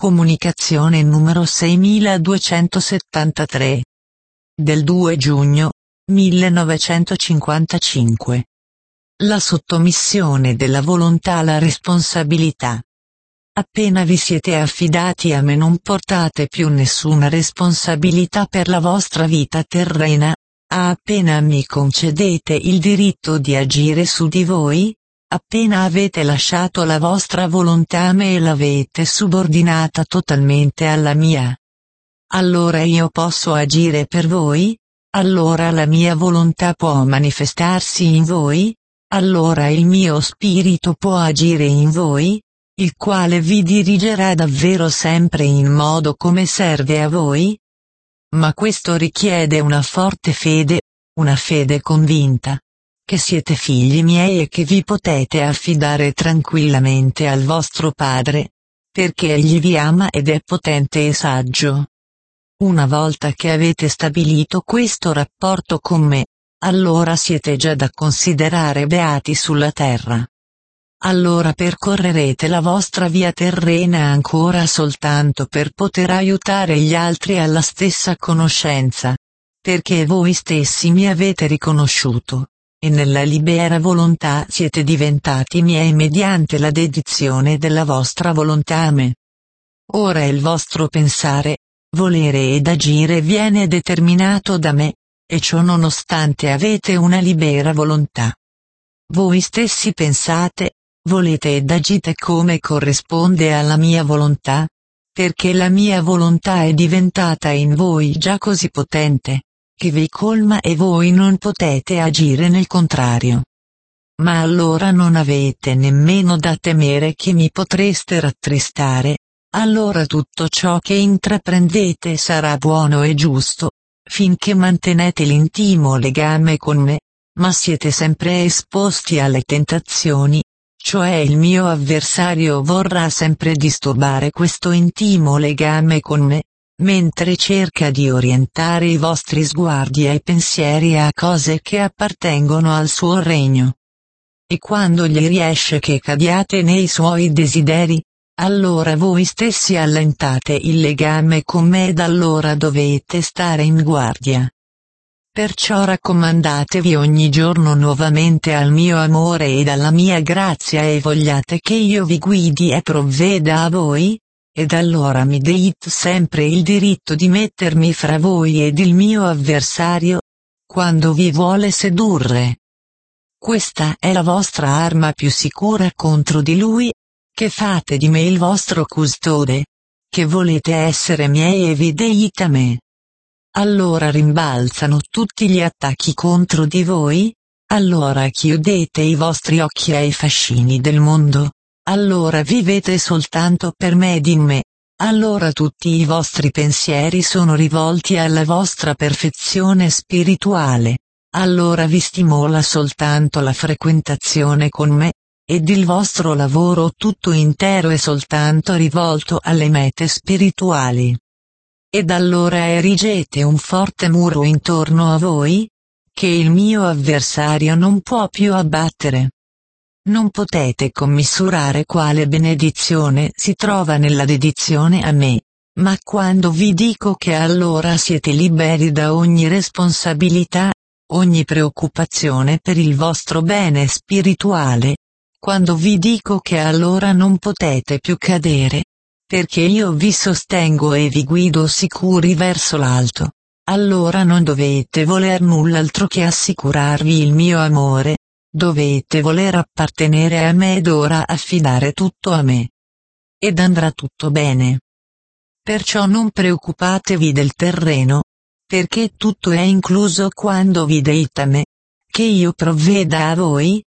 Comunicazione numero 6273. Del 2 giugno 1955. La sottomissione della volontà alla responsabilità. Appena vi siete affidati a me non portate più nessuna responsabilità per la vostra vita terrena, appena mi concedete il diritto di agire su di voi, appena avete lasciato la vostra volontà a me e l'avete subordinata totalmente alla mia. Allora io posso agire per voi? Allora la mia volontà può manifestarsi in voi? Allora il mio spirito può agire in voi, il quale vi dirigerà davvero sempre in modo come serve a voi? Ma questo richiede una forte fede, una fede convinta, che siete figli miei e che vi potete affidare tranquillamente al vostro Padre, perché Egli vi ama ed è potente e saggio. Una volta che avete stabilito questo rapporto con me, allora siete già da considerare beati sulla terra. Allora percorrerete la vostra via terrena ancora soltanto per poter aiutare gli altri alla stessa conoscenza, perché voi stessi mi avete riconosciuto, e nella libera volontà siete diventati miei mediante la dedizione della vostra volontà a me. Ora il vostro pensare, volere ed agire viene determinato da me, e ciò nonostante avete una libera volontà. Voi stessi pensate, volete ed agite come corrisponde alla mia volontà, perché la mia volontà è diventata in voi già così potente, che vi colma e voi non potete agire nel contrario. Ma allora non avete nemmeno da temere che mi potreste rattristare, allora tutto ciò che intraprendete sarà buono e giusto, finché mantenete l'intimo legame con me, ma siete sempre esposti alle tentazioni, cioè il mio avversario vorrà sempre disturbare questo intimo legame con me, mentre cerca di orientare i vostri sguardi e pensieri a cose che appartengono al suo regno. E quando gli riesce che cadiate nei suoi desideri, allora voi stessi allentate il legame con me ed allora dovete stare in guardia. Perciò raccomandatevi ogni giorno nuovamente al mio amore ed alla mia grazia e vogliate che io vi guidi e provveda a voi, ed allora mi deite sempre il diritto di mettermi fra voi ed il mio avversario, quando vi vuole sedurre. Questa è la vostra arma più sicura contro di lui, che fate di me il vostro custode, che volete essere miei e vi deite a me. Allora rimbalzano tutti gli attacchi contro di voi, allora chiudete i vostri occhi ai fascini del mondo, allora vivete soltanto per me ed in me, allora tutti i vostri pensieri sono rivolti alla vostra perfezione spirituale, allora vi stimola soltanto la frequentazione con me, ed il vostro lavoro tutto intero è soltanto rivolto alle mete spirituali. Ed allora erigete un forte muro intorno a voi, che il mio avversario non può più abbattere. Non potete commisurare quale benedizione si trova nella dedizione a me, ma quando vi dico che allora siete liberi da ogni responsabilità, ogni preoccupazione per il vostro bene spirituale, quando vi dico che allora non potete più cadere, perché io vi sostengo e vi guido sicuri verso l'alto, allora non dovete voler null'altro che assicurarvi il mio amore, dovete voler appartenere a me ed ora affidare tutto a me. Ed andrà tutto bene. Perciò non preoccupatevi del terreno, perché tutto è incluso quando vi deite a me, che io provveda a voi.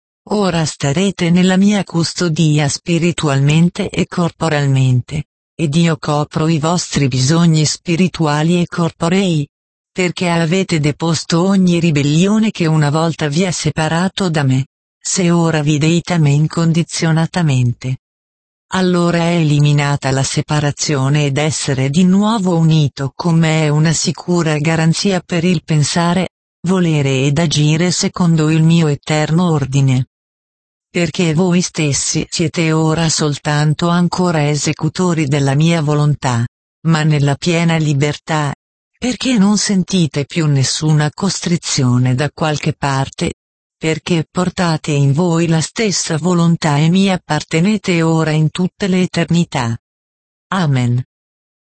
Ora starete nella mia custodia spiritualmente e corporalmente, ed io copro i vostri bisogni spirituali e corporei, perché avete deposto ogni ribellione che una volta vi ha separato da me, se ora vi deite a me incondizionatamente. Allora è eliminata la separazione ed essere di nuovo unito con me è una sicura garanzia per il pensare, volere ed agire secondo il mio eterno ordine. perché voi stessi siete ora soltanto ancora esecutori della mia volontà, ma nella piena libertà, perché non sentite più nessuna costrizione da qualche parte, perché portate in voi la stessa volontà e mi appartenete ora in tutte le eternità. Amen.